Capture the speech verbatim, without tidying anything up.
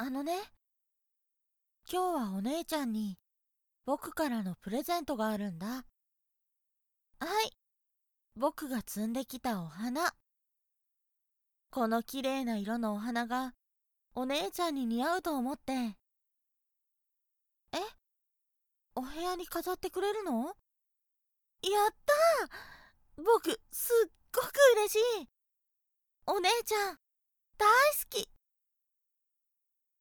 あのね、今日はお姉ちゃんに僕からのプレゼントがあるんだ。はい、僕が摘んできたお花。この綺麗な色のお花がお姉ちゃんに似合うと思って。え、お部屋に飾ってくれるの？やったー！僕、すっごく嬉しい。お姉ちゃん、大好き。